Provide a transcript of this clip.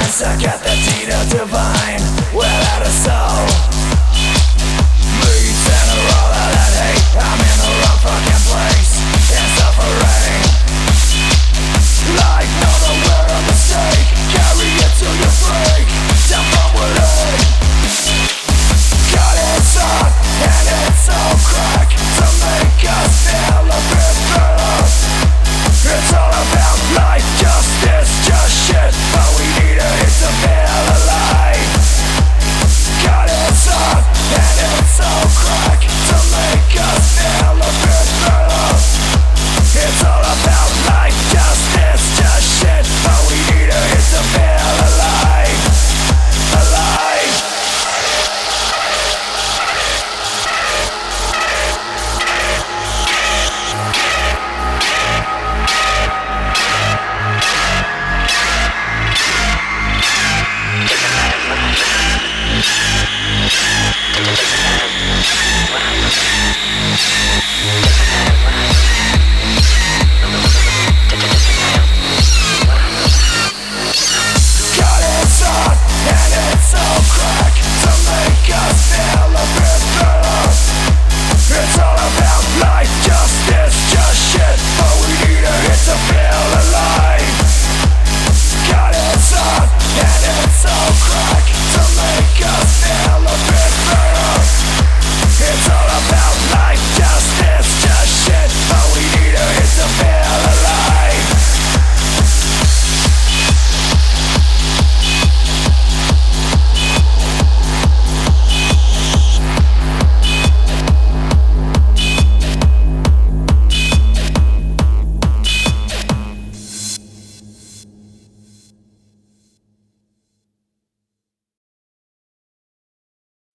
I got the Tito divine without a soul. Bleeds and a roll of that hate. I'm in the wrong fucking place and suffering. Life, know that we're a mistake. Carry it till you break. Down from within. God, it's on and it's all crack to make us feel a bit better. It's all about life, justice, just shit. But we need a hit to feel alive. God, it's on and it's all crack to make us feel a bit better. It's all about life, justice, just shit. But we need a hit to feel alive. Alive. God, it's on and it's all crazy.